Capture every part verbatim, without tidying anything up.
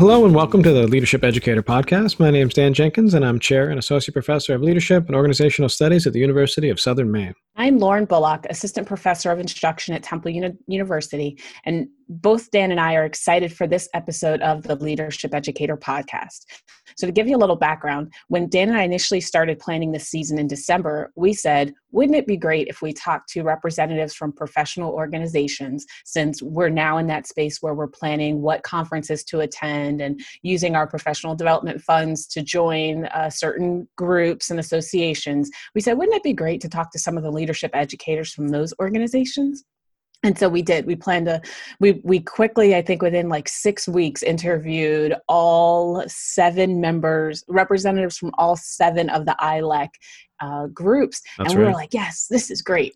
Hello and welcome to the Leadership Educator Podcast. My name is Dan Jenkins and I'm Chair and Associate Professor of Leadership and Organizational Studies at the University of Southern Maine. I'm Lauren Bullock, Assistant Professor of Instruction at Temple Uni- University, and both Dan and I are excited for this episode of the Leadership Educator Podcast. So to give you a little background, when Dan and I initially started planning this season in December, we said, wouldn't it be great if we talked to representatives from professional organizations, since we're now in that space where we're planning what conferences to attend and using our professional development funds to join uh, certain groups and associations. We said, wouldn't it be great to talk to some of the leadership educators from those organizations? And so we did. We planned to, we we quickly, I think within like six weeks, interviewed all seven members, representatives from all seven of the I L E C uh, groups. That's and we right. were like, yes, this is great.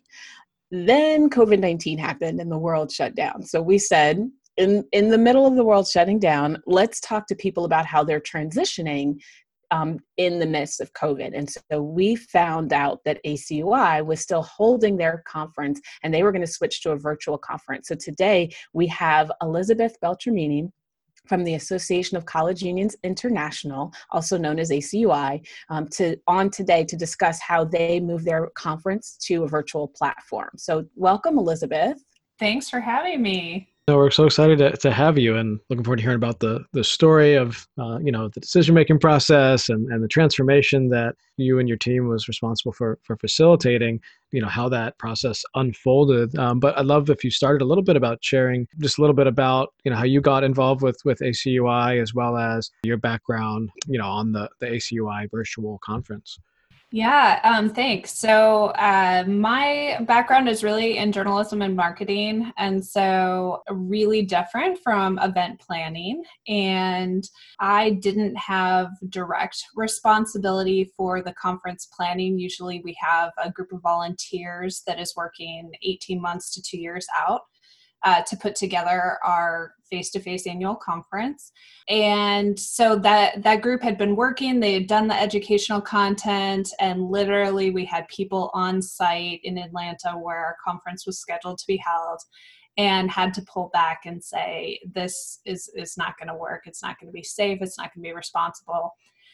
Then COVID nineteen happened and the world shut down. So we said, in, in the middle of the world shutting down, let's talk to people about how they're transitioning Um, in the midst of COVID. And so we found out that A C U I was still holding their conference and they were going to switch to a virtual conference. So today we have Elizabeth Beltramini from the Association of College Unions International, also known as A C U I, um, to on today to discuss how they move their conference to a virtual platform. So welcome, Elizabeth. Thanks for having me. No, we're so excited to, to have you and looking forward to hearing about the the story of, uh, you know, the decision-making process and, and the transformation that you and your team was responsible for for facilitating, you know, how that process unfolded. Um, but I'd love if you started a little bit about sharing just a little bit about, you know, how you got involved with, with A C U I as well as your background, you know, on the, the A C U I virtual conference. Yeah, um, thanks. So uh, my background is really in journalism and marketing, and so really different from event planning. And I didn't have direct responsibility for the conference planning. Usually we have a group of volunteers that is working eighteen months to two years out Uh, to put together our face-to-face annual conference. And so that, that group had been working, they had done the educational content, and literally we had people on site in Atlanta where our conference was scheduled to be held and had to pull back and say, this is, is not going to work. It's not going to be safe. It's not going to be responsible.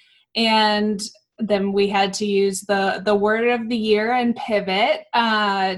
And then we had to use the, the word of the year and pivot uh,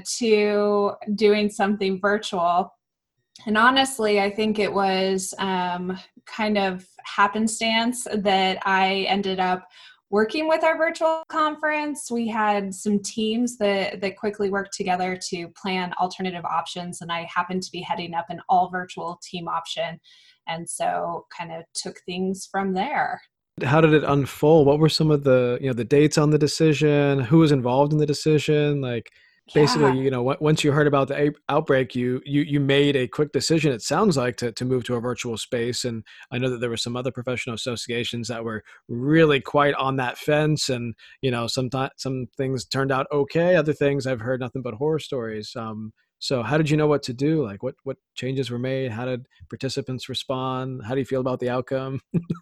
to doing something virtual. And honestly, I think it was um, kind of happenstance that I ended up working with our virtual conference. We had some teams that, that quickly worked together to plan alternative options, and I happened to be heading up an all virtual team option. And so kind of took things from there. How did it unfold? What were some of the, you know, the dates on the decision? Who was involved in the decision? Like, basically, Yeah. you know, once you heard about the a- outbreak, you you you made a quick decision, it sounds like, to to move to a virtual space. And I know that there were some other professional associations that were really quite on that fence. And, you know, sometimes some things turned out okay. Other things I've heard nothing but horror stories. Um, so how did you know what to do? Like, what what changes were made? How did participants respond? How do you feel about the outcome?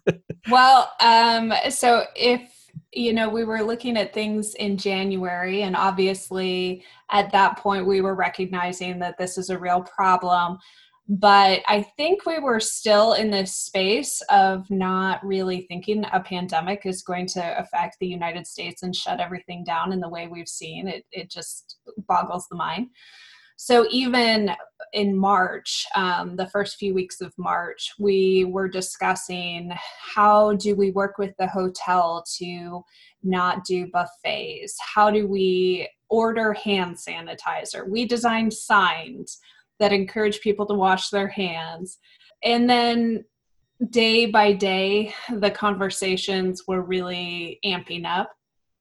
Well, um, so if, you know, we were looking at things in January, and obviously at that point we were recognizing that this is a real problem. But I think we were still in this space of not really thinking a pandemic is going to affect the United States and shut everything down in the way we've seen. It, it just boggles the mind. So even in March, um, the first few weeks of March, we were discussing how do we work with the hotel to not do buffets? How do we order hand sanitizer? We designed signs that encourage people to wash their hands. And then day by day, the conversations were really amping up.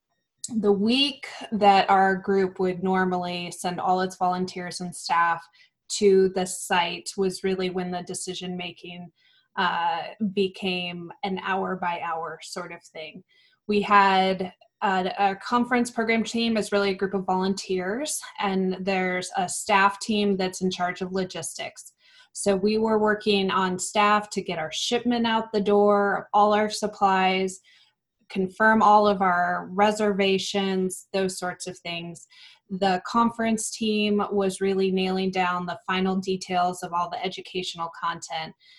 The week that our group would normally send all its volunteers and staff to the site was really when the decision making uh, became an hour by hour sort of thing. We had a, a conference program team is really a group of volunteers, and there's a staff team that's in charge of logistics. So we were working on staff to get our shipment out the door, all our supplies, confirm all of our reservations, those sorts of things. The conference team was really nailing down the final details of all the educational content.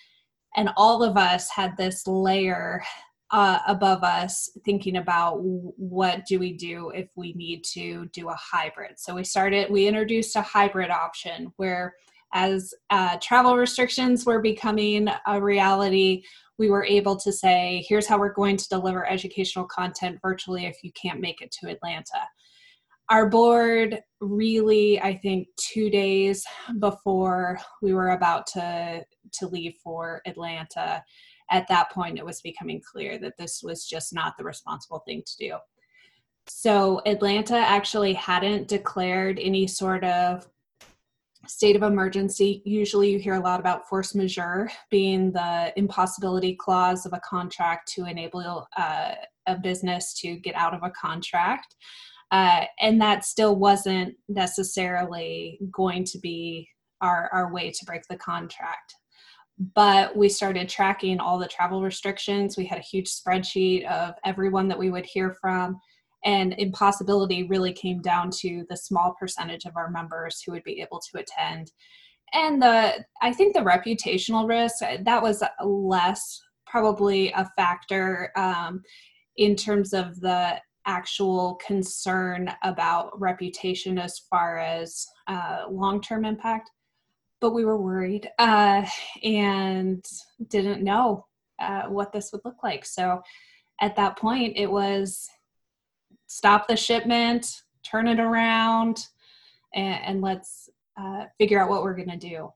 And all of us had this layer uh, above us thinking about what do we do if we need to do a hybrid. So we started, we introduced a hybrid option where as uh, travel restrictions were becoming a reality, we were able to say, here's how we're going to deliver educational content virtually if you can't make it to Atlanta. Our board really, I think two days before we were about to, to leave for Atlanta, at that point it was becoming clear that this was just not the responsible thing to do. So Atlanta actually hadn't declared any sort of state of emergency. Usually you hear a lot about force majeure being the impossibility clause of a contract to enable uh, a business to get out of a contract. Uh, and that still wasn't necessarily going to be our, our way to break the contract. But we started tracking all the travel restrictions. We had a huge spreadsheet of everyone that we would hear from. And impossibility really came down to the small percentage of our members who would be able to attend. And the I think the reputational risk, that was less probably a factor um, in terms of the actual concern about reputation as far as uh, long-term impact. But we were worried uh, and didn't know uh, what this would look like. So at that point, it was stop the shipment, turn it around, and, and let's uh, figure out what we're going to do.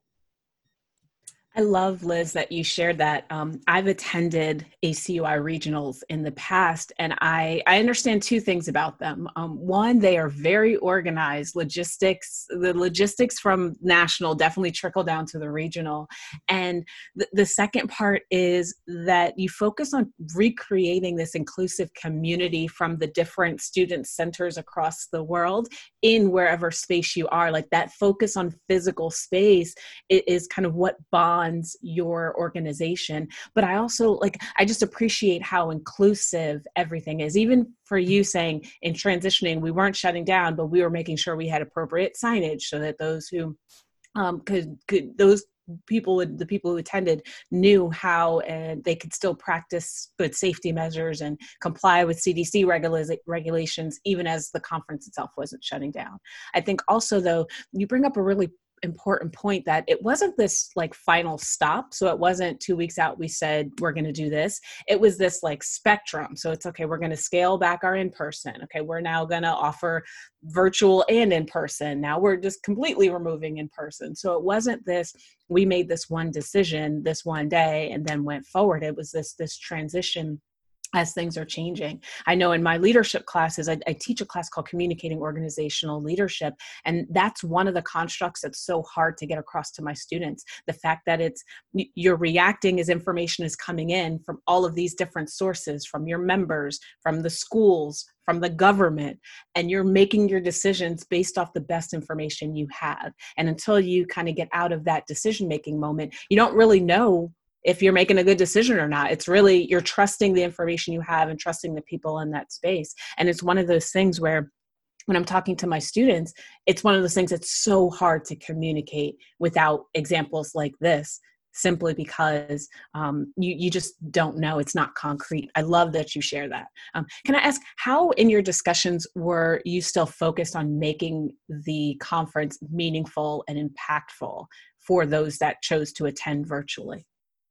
I love, Liz, that you shared that. Um, I've attended A C U I regionals in the past, and I, I understand two things about them. Um, one, they are very organized. Logistics, the logistics from national definitely trickle down to the regional. And th- the second part is that you focus on recreating this inclusive community from the different student centers across the world in wherever space you are. Like that focus on physical space is kind of what bonds your organization. But I also like, I just appreciate how inclusive everything is. Even for you saying in transitioning, we weren't shutting down, but we were making sure we had appropriate signage so that those who um, could, could, those people, the people who attended knew how and they could still practice good safety measures and comply with C D C regula- regulations, even as the conference itself wasn't shutting down. I think also though, you bring up a really important point that it wasn't this like final stop. So it wasn't two weeks out, we said, we're going to do this. It was this like spectrum. So it's okay, we're going to scale back our in-person. Okay, we're now going to offer virtual and in-person. Now we're just completely removing in-person. So it wasn't this, we made this one decision this one day and then went forward. It was this, this transition as things are changing. I know in my leadership classes, I, I teach a class called Communicating Organizational Leadership. And that's one of the constructs that's so hard to get across to my students. The fact that it's, you're reacting as information is coming in from all of these different sources, from your members, from the schools, from the government, and you're making your decisions based off the best information you have. And until you kind of get out of that decision-making moment, you don't really know if you're making a good decision or not. It's really, you're trusting the information you have and trusting the people in that space. And it's one of those things where when I'm talking to my students, it's one of those things that's so hard to communicate without examples like this, simply because um, you, you just don't know. It's not concrete. I love that you share that. Um, can I ask, how in your discussions were you still focused on making the conference meaningful and impactful for those that chose to attend virtually?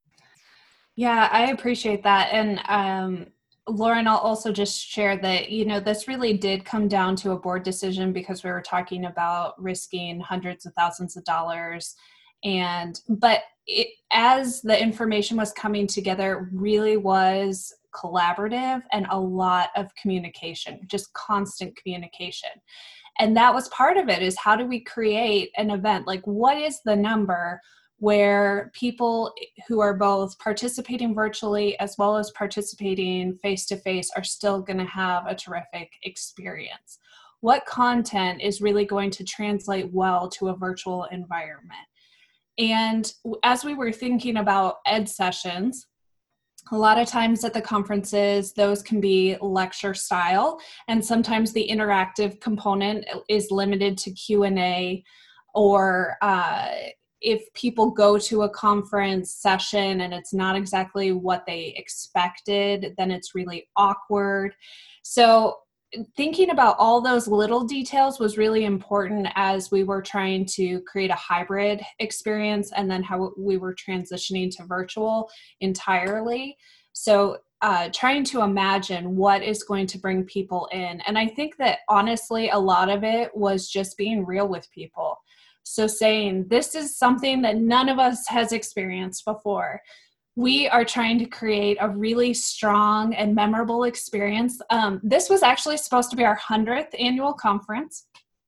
Yeah, I appreciate that. And um, Lauren, I'll also just share that, you know, this really did come down to a board decision because we were talking about risking hundreds of thousands of dollars. And, but it, as the information was coming together, it really was collaborative and a lot of communication, just constant communication. And that was part of it, is how do we create an event? Like, what is the number where people who are both participating virtually as well as participating face-to-face are still going to have a terrific experience? What content is really going to translate well to a virtual environment? And as we were thinking about ed sessions, a lot of times at the conferences, those can be lecture style, and sometimes the interactive component is limited to Q and A or uh, if people go to a conference session and it's not exactly what they expected, then it's really awkward. So thinking about all those little details was really important as we were trying to create a hybrid experience, and then how we were transitioning to virtual entirely. So uh, trying to imagine what is going to bring people in. And I think that honestly, a lot of it was just being real with people. So saying, this is something that none of us has experienced before. We are trying to create a really strong and memorable experience. Um, this was actually supposed to be our hundredth annual conference.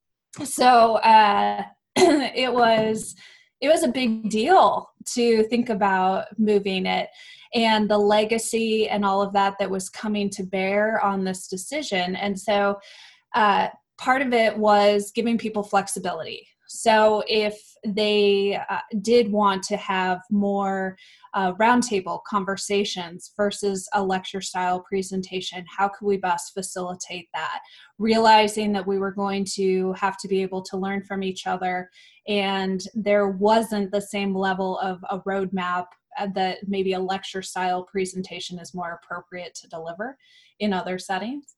So uh, it was it was a big deal to think about moving it, and the legacy and all of that that was coming to bear on this decision. And so uh, part of it was giving people flexibility. So if they uh, did want to have more uh, roundtable conversations versus a lecture style presentation, how could we best facilitate that? Realizing that we were going to have to be able to learn from each other, and there wasn't the same level of a roadmap that maybe a lecture style presentation is more appropriate to deliver in other settings.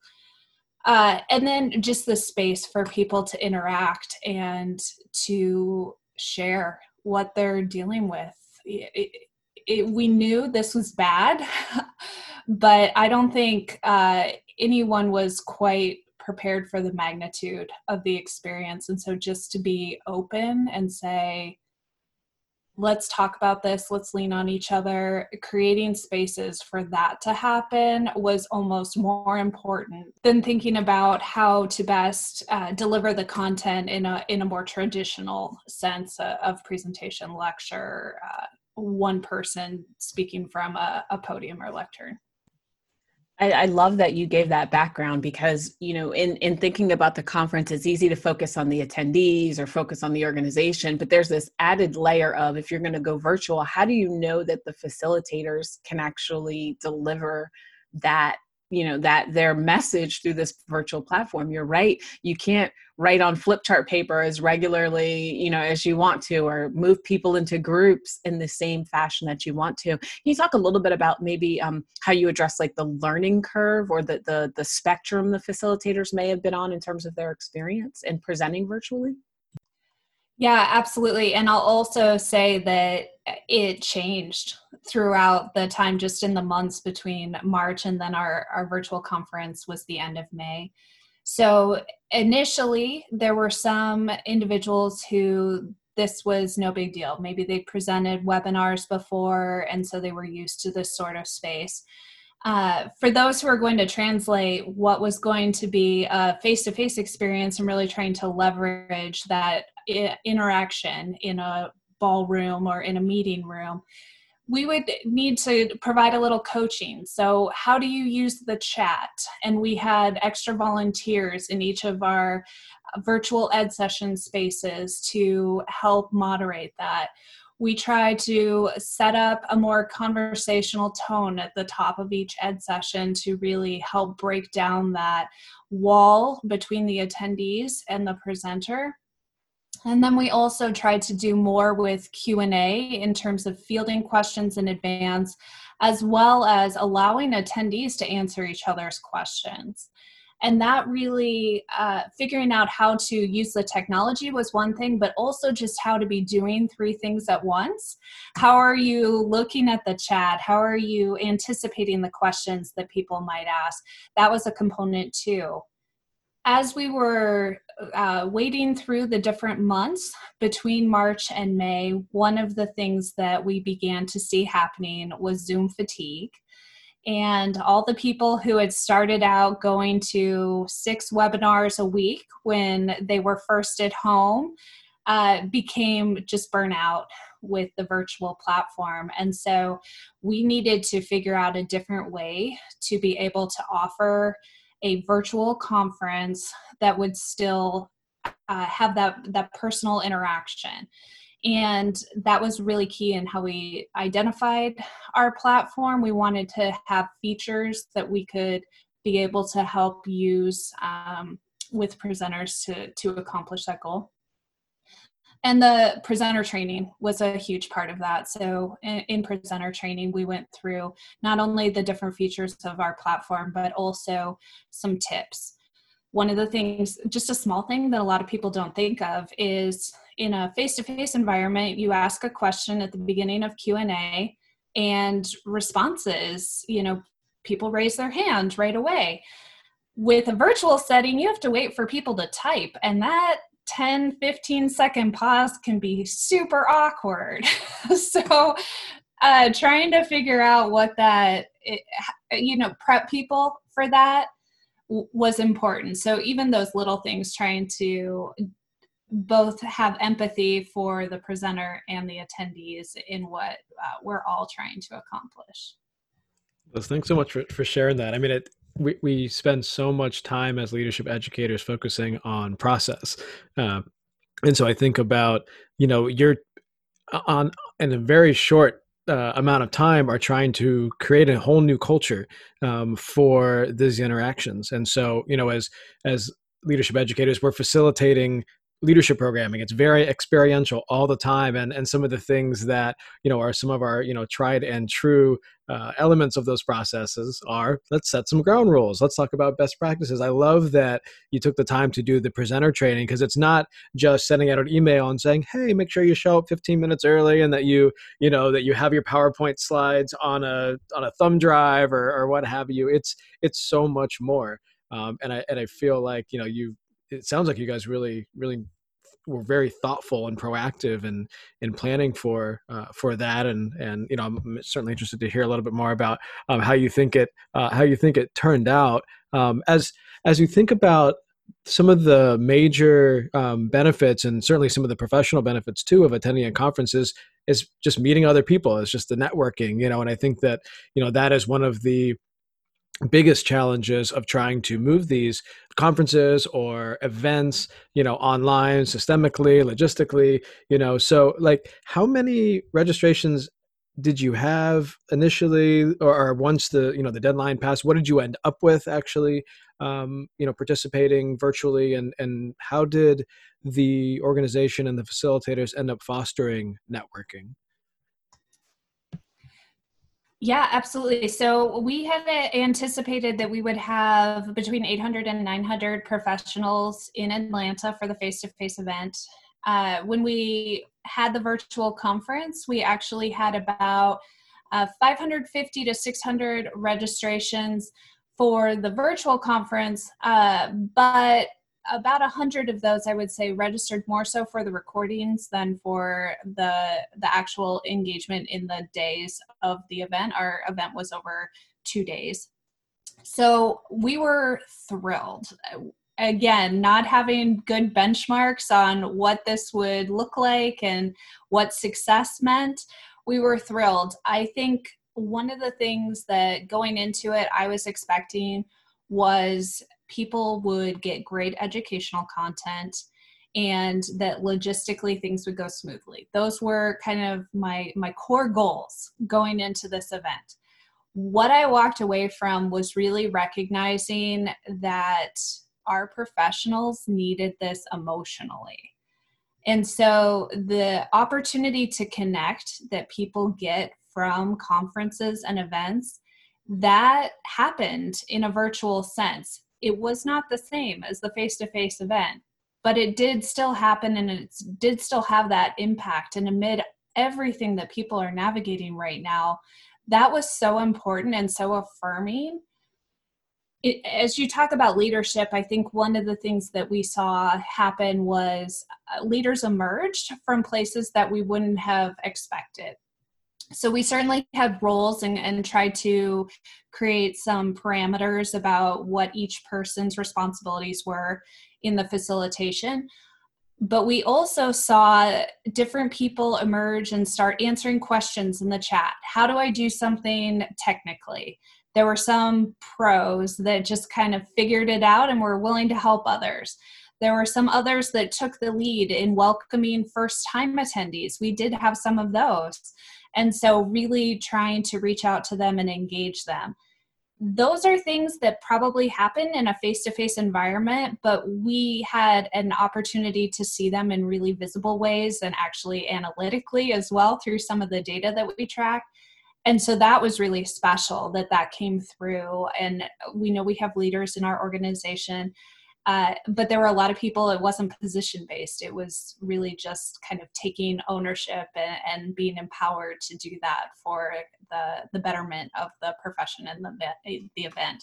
Uh, and then just the space for people to interact and to share what they're dealing with. It, it, it, we knew this was bad, but I don't think uh, anyone was quite prepared for the magnitude of the experience. And so just to be open and say, let's talk about this, let's lean on each other, creating spaces for that to happen was almost more important than thinking about how to best uh, deliver the content in a in a more traditional sense uh, of presentation, lecture, uh, one person speaking from a, a podium or lectern. I, I love that you gave that background, because, you know, in, in thinking about the conference, it's easy to focus on the attendees or focus on the organization, but there's this added layer of, if you're going to go virtual, how do you know that the facilitators can actually deliver that, you know, that their message through this virtual platform? You're right. You can't write on flip chart paper as regularly, you know, as you want to, or move people into groups in the same fashion that you want to. Can you talk a little bit about maybe um, how you address like the learning curve or the, the, the spectrum the facilitators may have been on in terms of their experience in presenting virtually? Yeah, absolutely. And I'll also say that it changed throughout the time, just in the months between March and then our, our virtual conference was the end of May. So initially, there were some individuals who this was no big deal. Maybe they presented webinars before, and so they were used to this sort of space. Uh, for those who are going to translate what was going to be a face-to-face experience and really trying to leverage that I- interaction in a ballroom or in a meeting room, we would need to provide a little coaching. So how do you use the chat? And we had extra volunteers in each of our virtual ed session spaces to help moderate that. We try to set up a more conversational tone at the top of each ed session to really help break down that wall between the attendees and the presenter. And then we also tried to do more with Q and A in terms of fielding questions in advance, as well as allowing attendees to answer each other's questions. And that really, uh, figuring out how to use the technology was one thing, but also just how to be doing three things at once. How are you looking at the chat? How are you anticipating the questions that people might ask? That was a component too. As we were uh, wading through the different months between March and May, one of the things that we began to see happening was Zoom fatigue. And all the people who had started out going to six webinars a week when they were first at home uh, became just burnout with the virtual platform. And so we needed to figure out a different way to be able to offer a virtual conference that would still uh, have that, that personal interaction. And that was really key in how we identified our platform. We wanted to have features that we could be able to help use um, with presenters to, to accomplish that goal. And the presenter training was a huge part of that. So in, in presenter training, we went through not only the different features of our platform, but also some tips. One of the things, just a small thing that a lot of people don't think of, is in a face-to-face environment, you ask a question at the beginning of Q and A, and responses, you know, people raise their hand right away. With a virtual setting, you have to wait for people to type, and that ten, fifteen second pause can be super awkward. So uh, trying to figure out what that, it, you know, prep people for that w- was important. So even those little things, trying to both have empathy for the presenter and the attendees in what uh, we're all trying to accomplish. Well, thanks so much for, for sharing that. I mean, it, we, we spend so much time as leadership educators focusing on process. Um, and so I think about, you know, you're on in a very short uh, amount of time are trying to create a whole new culture um, for these interactions. And so, you know, as, as leadership educators, we're facilitating leadership programming. It's very experiential all the time. And, and some of the things that, you know, are some of our, you know, tried and true uh, elements of those processes are, let's set some ground rules. Let's talk about best practices. I love that you took the time to do the presenter training, because it's not just sending out an email and saying, hey, make sure you show up fifteen minutes early, and that you, you know, that you have your PowerPoint slides on a, on a thumb drive or, or what have you. It's, it's so much more. Um, and I, and I feel like, you know, you, it sounds like you guys really, really were very thoughtful and proactive in in planning for uh, for that. And and you know, I'm certainly interested to hear a little bit more about um, how you think it uh, how you think it turned out. Um, as as you think about some of the major um, benefits, and certainly some of the professional benefits too, of attending a conference is is just meeting other people. It's just the networking, you know. And I think that, you know, that is one of the biggest challenges of trying to move these conferences or events, you know, online, systemically, logistically, you know. So like, how many registrations did you have initially, or, or once the, you know, the deadline passed? What did you end up with actually, um, you know, participating virtually, and, and how did the organization and the facilitators end up fostering networking? Yeah, absolutely. So we had anticipated that we would have between eight hundred and nine hundred professionals in Atlanta for the face-to-face event. Uh, when we had the virtual conference, we actually had about uh, five hundred fifty to six hundred registrations for the virtual conference, uh, but about a hundred of those, I would say, registered more so for the recordings than for the the actual engagement in the days of the event. Our event was over two days. So we were thrilled. Again, not having good benchmarks on what this would look like and what success meant, we were thrilled. I think one of the things that going into it, I was expecting was people would get great educational content and that logistically things would go smoothly. Those were kind of my, my core goals going into this event. What I walked away from was really recognizing that our professionals needed this emotionally. And so the opportunity to connect that people get from conferences and events, that happened in a virtual sense. It was not the same as the face-to-face event, but it did still happen, and it did still have that impact. And amid everything that people are navigating right now, that was so important and so affirming. It, as you talk about leadership, I think one of the things that we saw happen was uh, leaders emerged from places that we wouldn't have expected. So we certainly had roles and, and tried to create some parameters about what each person's responsibilities were in the facilitation. But we also saw different people emerge and start answering questions in the chat. How do I do something technically? There were some pros that just kind of figured it out and were willing to help others. There were some others that took the lead in welcoming first-time attendees. We did have some of those. And so really trying to reach out to them and engage them. those are things that probably happen in a face-to-face environment, but we had an opportunity to see them in really visible ways and actually analytically as well through some of the data that we track. And so that was really special that that came through. And we know we have leaders in our organization, uh, but there were a lot of people, it wasn't position-based. It was really just kind of taking ownership and, and being empowered to do that for the, the betterment of the profession and the, the event.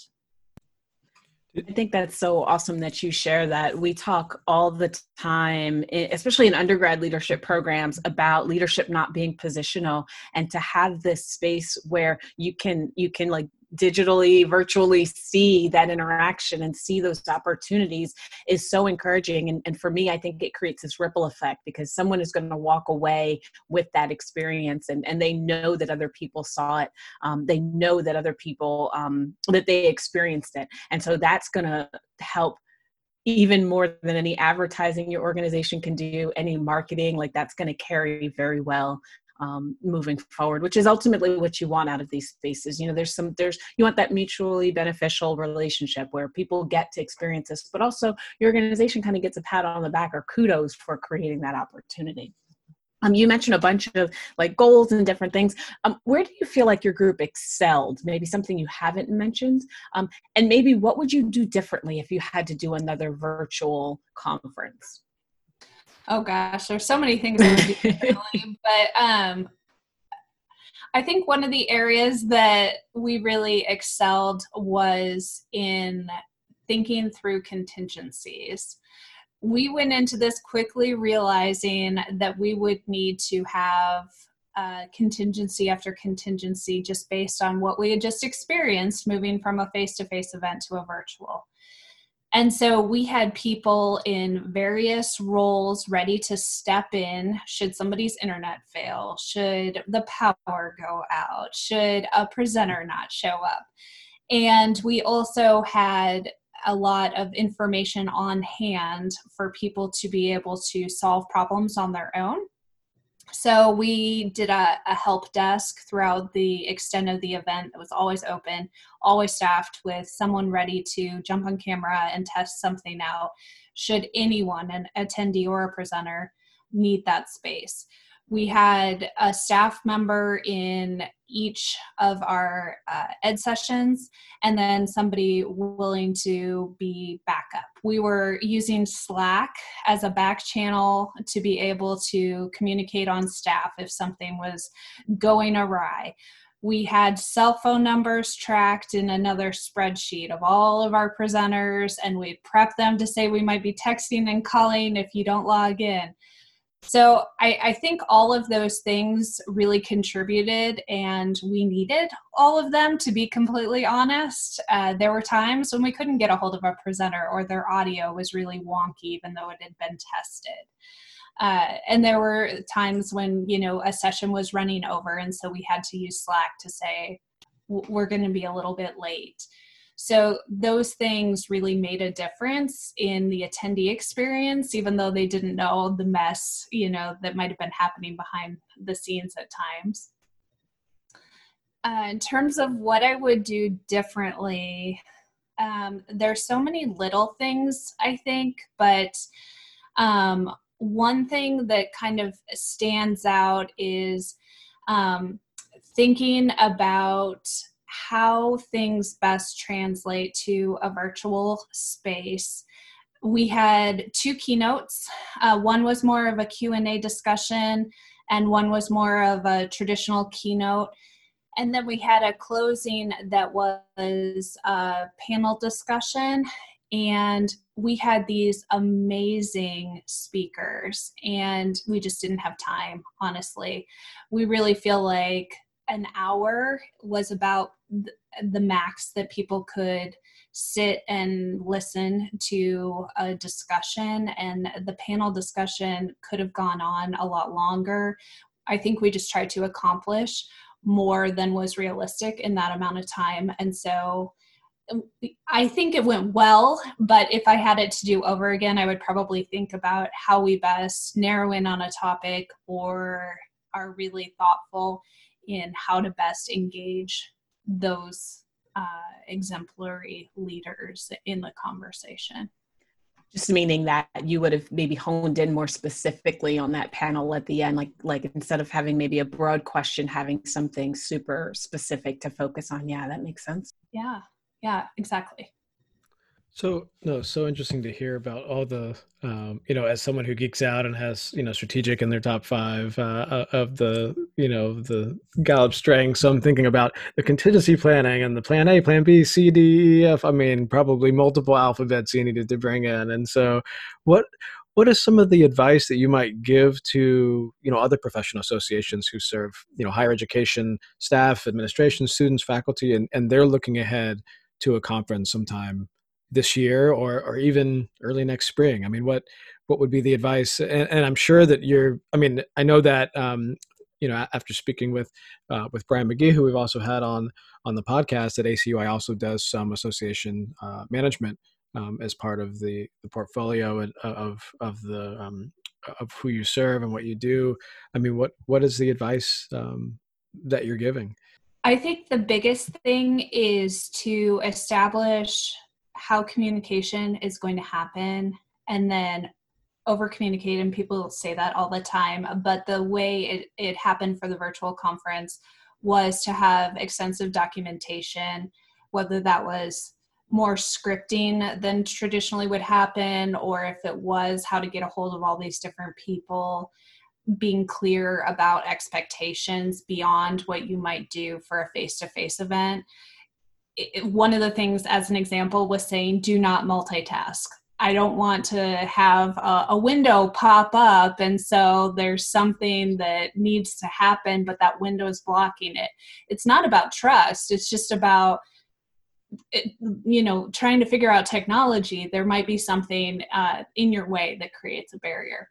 I think that's so awesome that you share that. We talk all the time, especially in undergrad leadership programs, about leadership not being positional, and to have this space where you can, you can like digitally, virtually see that interaction and see those opportunities is so encouraging. And, and for me, I think it creates this ripple effect, because someone is going to walk away with that experience, and, and they know that other people saw it. Um, they know that other people, um, that they experienced it. And so that's going to help even more than any advertising your organization can do, any marketing, like that's going to carry very well um, moving forward, which is ultimately what you want out of these spaces. You know, there's some, there's, you want that mutually beneficial relationship where people get to experience this, but also your organization kind of gets a pat on the back or kudos for creating that opportunity. Um, you mentioned a bunch of like goals and different things. Um, where do you feel like your group excelled? Maybe something you haven't mentioned. Um, and maybe what would you do differently if you had to do another virtual conference? Oh gosh, there's so many things I would do differently, but um, I think one of the areas that we really excelled was in thinking through contingencies. We went into this quickly realizing that we would need to have uh, contingency after contingency just based on what we had just experienced moving from a face-to-face event to a virtual. And so we had people in various roles ready to step in should somebody's internet fail, should the power go out, should a presenter not show up. And we also had a lot of information on hand for people to be able to solve problems on their own. So we did a, a help desk throughout the extent of the event that was always open, always staffed with someone ready to jump on camera and test something out should anyone, an attendee or a presenter, need that space. We had a staff member in each of our uh, ed sessions, and then somebody willing to be backup. We were using Slack as a back channel to be able to communicate on staff if something was going awry. We had cell phone numbers tracked in another spreadsheet of all of our presenters, and we'd prep them to say we might be texting and calling if you don't log in. So I, I think all of those things really contributed, and we needed all of them, to be completely honest. Uh, there were times when we couldn't get a hold of a presenter or their audio was really wonky, even though it had been tested. Uh, and there were times when, you know, a session was running over, and so we had to use Slack to say, we're going to be a little bit late. So those things really made a difference in the attendee experience, even though they didn't know the mess, you know, that might have been happening behind the scenes at times. Uh, in terms of what I would do differently, um, there's so many little things, I think, but um, one thing that kind of stands out is um, thinking about how things best translate to a virtual space. We had two keynotes. Uh, one was more of a Q and A discussion, and one was more of a traditional keynote. And then we had a closing that was a panel discussion, and we had these amazing speakers, and we just didn't have time, honestly. We really feel like an hour was about the max that people could sit and listen to a discussion, and the panel discussion could have gone on a lot longer. I think we just tried to accomplish more than was realistic in that amount of time. And so I think it went well, but if I had it to do over again, I would probably think about how we best narrow in on a topic, or are really thoughtful in how to best engage those uh, exemplary leaders in the conversation. Just meaning that you would have maybe honed in more specifically on that panel at the end, like like instead of having maybe a broad question, having something super specific to focus on. Yeah, that makes sense. Yeah, yeah, exactly. So, no, so interesting to hear about all the, um, you know, as someone who geeks out and has, you know, strategic in their top five uh, of the, you know, the Gallup strengths. So I'm thinking about the contingency planning and the plan A, plan B, C, D, E, F. I mean, probably multiple alphabets you needed to bring in. And so what, what is some of the advice that you might give to, you know, other professional associations who serve, you know, higher education staff, administration, students, faculty, and, and they're looking ahead to a conference sometime this year or or even early next spring? I mean, what what would be the advice? And, and I'm sure that you're. I mean, I know that um, you know after speaking with uh, with Brian McGee, who we've also had on on the podcast at A C U, I also does some association uh, management um, as part of the the portfolio and, uh, of of the um, of who you serve and what you do. I mean, what what is the advice um, that you're giving? I think the biggest thing is to establish how communication is going to happen and then over communicate. And people say that all the time, but the way it, it happened for the virtual conference was to have extensive documentation, whether that was more scripting than traditionally would happen, or if it was how to get a hold of all these different people, being clear about expectations beyond what you might do for a face-to-face event. It, one of the things, as an example, was saying, do not multitask. I don't want to have a, a window pop up, and so there's something that needs to happen, but that window is blocking it. It's not about trust. It's just about, it, you know, trying to figure out technology. There might be something uh, in your way that creates a barrier.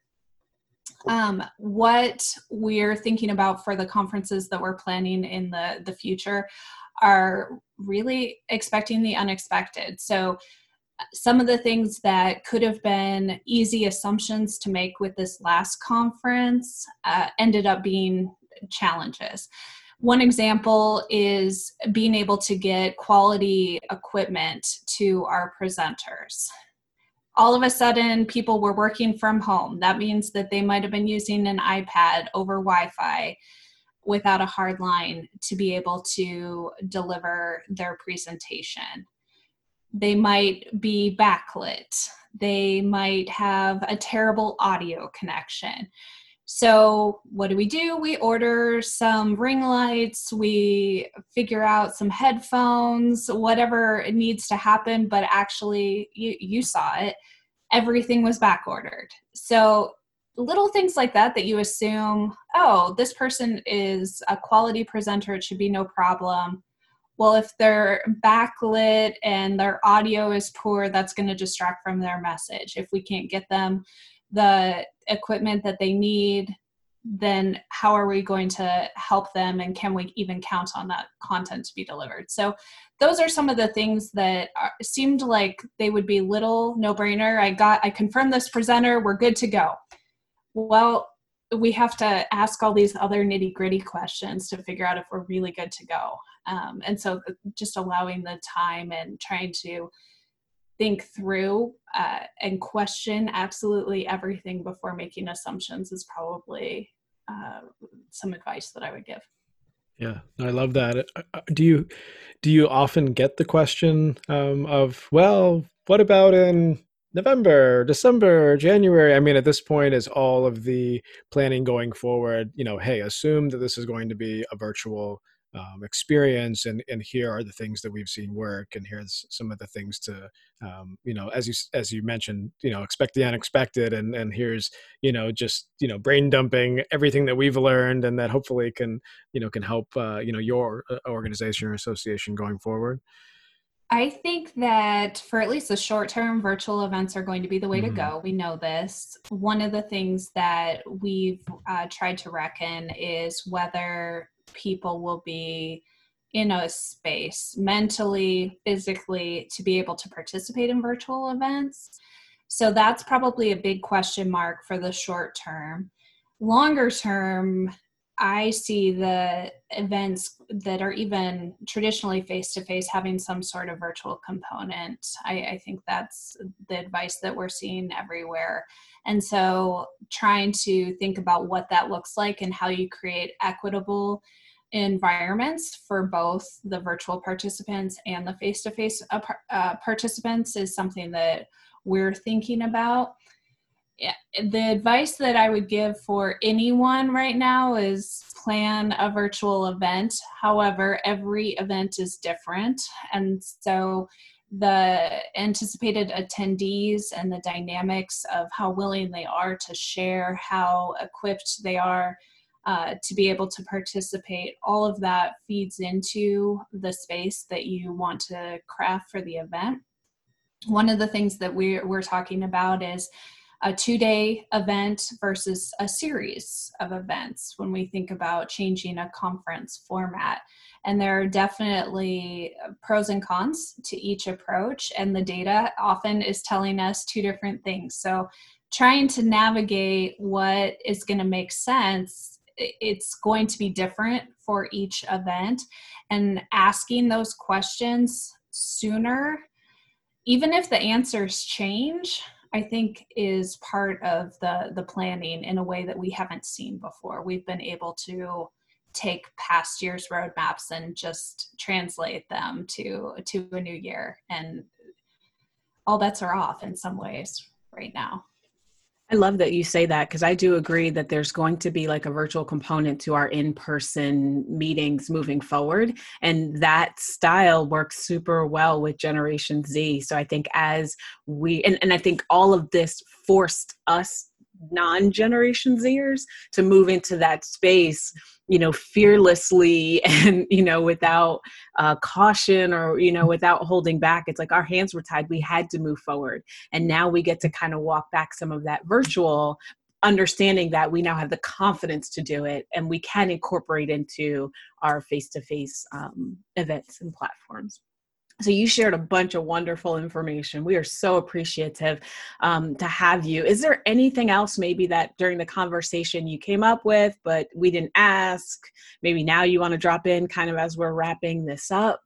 Um, what we're thinking about for the conferences that we're planning in the, the future are really expecting the unexpected. So some of the things that could have been easy assumptions to make with this last conference uh, ended up being challenges. One example is being able to get quality equipment to our presenters. All of a sudden, people were working from home. That means that they might have been using an iPad over Wi-Fi without a hard line to be able to deliver their presentation. They might be backlit. They might have a terrible audio connection. So what do we do? We order some ring lights, we figure out some headphones, whatever needs to happen, but actually you, you saw it, everything was back ordered. So little things like that, that you assume, oh, this person is a quality presenter, it should be no problem. Well, if they're backlit and their audio is poor, that's going to distract from their message. If we can't get them the equipment that they need, then how are we going to help them, and can we even count on that content to be delivered? So those are some of the things that are, seemed like they would be little no-brainer. I got, I confirmed this presenter, we're good to go. Well, we have to ask all these other nitty-gritty questions to figure out if we're really good to go. Um, and so just allowing the time and trying to think through uh, and question absolutely everything before making assumptions is probably uh, some advice that I would give. Yeah, I love that. Do you do you often get the question um, of, well, what about in November, December, January? I mean, at this point, is all of the planning going forward, you know, hey, assume that this is going to be a virtual um, experience, and and here are the things that we've seen work, and here's some of the things to, um, you know, as you as you mentioned, you know, expect the unexpected, and and here's, you know, just, you know, brain dumping everything that we've learned, and that hopefully can, you know, can help uh, you know, your organization or association going forward. I think that for at least the short term, virtual events are going to be the way Mm-hmm. to go. We know this. One of the things that we've uh, tried to reckon is whether people will be in a space mentally, physically, to be able to participate in virtual events. So that's probably a big question mark for the short term. Longer term, I see the events that are even traditionally face-to-face having some sort of virtual component. I, I think that's the advice that we're seeing everywhere. And so trying to think about what that looks like and how you create equitable environments for both the virtual participants and the face-to-face uh, uh, participants is something that we're thinking about. Yeah, the advice that I would give for anyone right now is plan a virtual event. However, every event is different. And so the anticipated attendees and the dynamics of how willing they are to share, how equipped they are uh, to be able to participate, all of that feeds into the space that you want to craft for the event. One of the things that we're, we're talking about is a two-day event versus a series of events when we think about changing a conference format. And there are definitely pros and cons to each approach, and the data often is telling us two different things. So trying to navigate what is going to make sense, it's going to be different for each event, and asking those questions sooner, even if the answers change, I think is part of the, the planning in a way that we haven't seen before. We've been able to take past year's roadmaps and just translate them to, to a new year. And all bets are off in some ways right now. I love that you say that, because I do agree that there's going to be like a virtual component to our in-person meetings moving forward. And that style works super well with Generation Z. So I think as we, and, and I think all of this forced us non-Generation Zers to move into that space, you know, fearlessly and, you know, without uh, caution or, you know, without holding back. It's like our hands were tied. We had to move forward. And now we get to kind of walk back some of that virtual, understanding that we now have the confidence to do it and we can incorporate into our face-to-face um, events and platforms. So you shared a bunch of wonderful information. We are so appreciative um, to have you. Is there anything else maybe that during the conversation you came up with, but we didn't ask? Maybe now you want to drop in kind of as we're wrapping this up?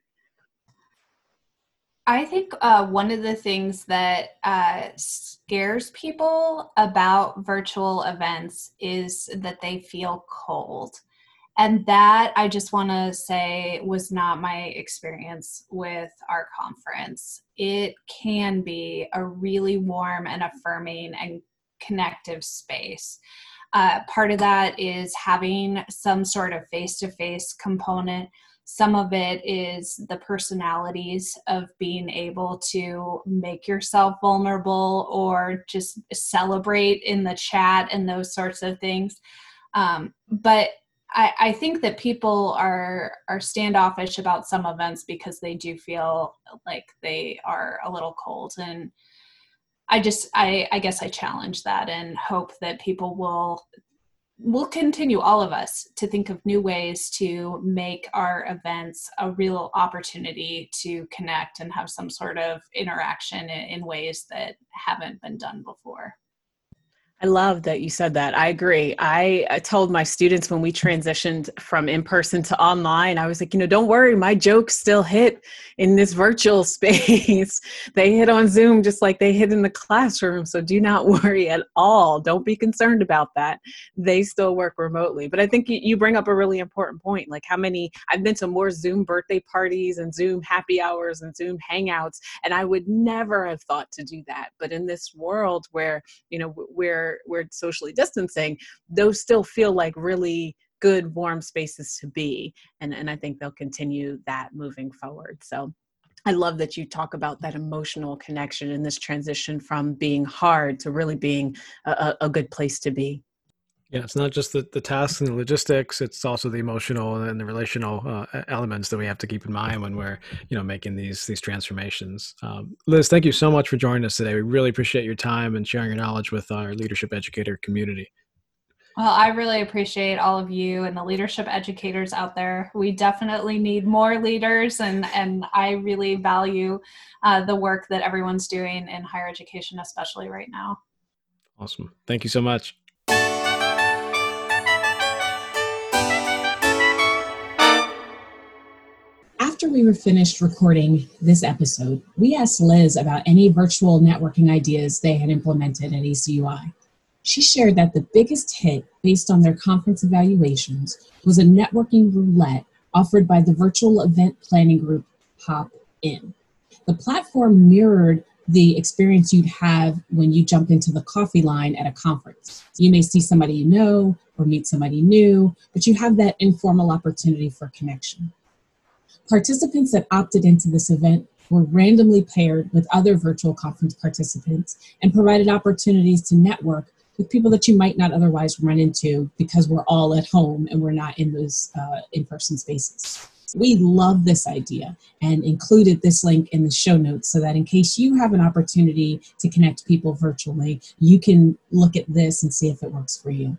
I think uh, one of the things that uh, scares people about virtual events is that they feel cold. And that, I just want to say, was not my experience with our conference. It can be a really warm and affirming and connective space. Uh, part of that is having some sort of face-to-face component. Some of it is the personalities of being able to make yourself vulnerable or just celebrate in the chat and those sorts of things. Um, but I, I think that people are are standoffish about some events because they do feel like they are a little cold. And I just, I, I guess I challenge that and hope that people will will continue, all of us, to think of new ways to make our events a real opportunity to connect and have some sort of interaction in, in ways that haven't been done before. I love that you said that. I agree. I, I told my students when we transitioned from in-person to online, I was like, you know, don't worry, my jokes still hit in this virtual space. They hit on Zoom just like they hit in the classroom. So do not worry at all. Don't be concerned about that. They still work remotely. But I think you, you bring up a really important point. Like how many, I've been to more Zoom birthday parties and Zoom happy hours and Zoom hangouts, and I would never have thought to do that. But in this world where, you know, we're we're socially distancing, those still feel like really good, warm spaces to be. And, and I think they'll continue that moving forward. So I love that you talk about that emotional connection in this transition from being hard to really being a, a good place to be. Yeah, it's not just the, the tasks and the logistics, it's also the emotional and the relational uh, elements that we have to keep in mind when we're, you know, making these these transformations. Um, Liz, thank you so much for joining us today. We really appreciate your time and sharing your knowledge with our leadership educator community. Well, I really appreciate all of you and the leadership educators out there. We definitely need more leaders, and, and I really value uh, the work that everyone's doing in higher education, especially right now. Awesome. Thank you so much. after we were finished recording this episode, we asked Liz about any virtual networking ideas they had implemented at A C U I. She shared that the biggest hit based on their conference evaluations was a networking roulette offered by the virtual event planning group Hop In. The platform mirrored the experience you'd have when you jump into the coffee line at a conference. You may see somebody you know or meet somebody new, but you have that informal opportunity for connection. Participants that opted into this event were randomly paired with other virtual conference participants and provided opportunities to network with people that you might not otherwise run into because we're all at home and we're not in those uh, in-person spaces. We love this idea and included this link in the show notes so that in case you have an opportunity to connect people virtually, you can look at this and see if it works for you.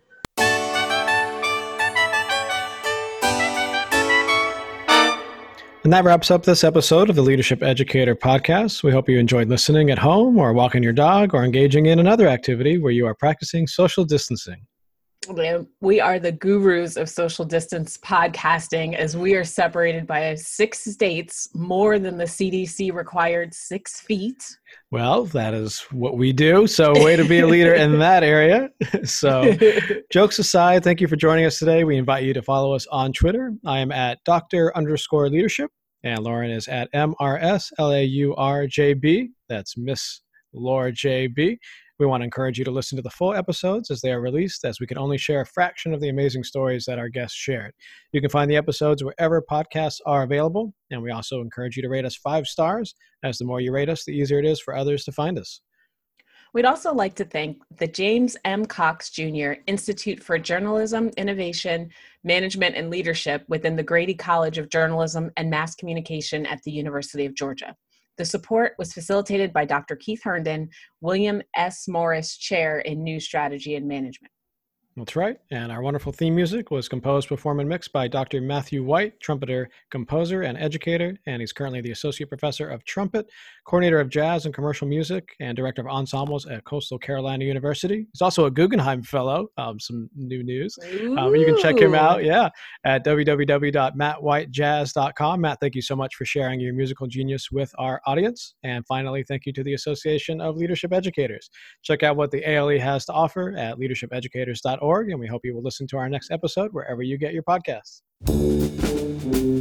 And that wraps up this episode of the Leadership Educator Podcast. We hope you enjoyed listening at home or walking your dog or engaging in another activity where you are practicing social distancing. We are the gurus of social distance podcasting as we are separated by six states, more than the C D C required six feet. Well, that is what we do. So way to be a leader in that area. So jokes aside, thank you for joining us today. We invite you to follow us on Twitter. I am at Doctor underscore leadership and Lauren is at M R S L A U R J B. That's Miss Laura J B. We want to encourage you to listen to the full episodes as they are released, as we can only share a fraction of the amazing stories that our guests shared. You can find the episodes wherever podcasts are available, and we also encourage you to rate us five stars, as the more you rate us, the easier it is for others to find us. We'd also like to thank the James M. Cox Junior Institute for Journalism, Innovation, Management, and Leadership within the Grady College of Journalism and Mass Communication at the University of Georgia. The support was facilitated by Doctor Keith Herndon, William S. Morris Chair in News Strategy and Management. That's right. And our wonderful theme music was composed, performed, and mixed by Doctor Matthew White, trumpeter, composer, and educator. And he's currently the Associate Professor of Trumpet, Coordinator of Jazz and Commercial Music, and Director of Ensembles at Coastal Carolina University. He's also a Guggenheim Fellow, um, some new news. Um, you can check him out, yeah, at w w w dot matt white jazz dot com. Matt, thank you so much for sharing your musical genius with our audience. And finally, thank you to the Association of Leadership Educators. Check out what the A L E has to offer at leadership educators dot org. And we hope you will listen to our next episode wherever you get your podcasts.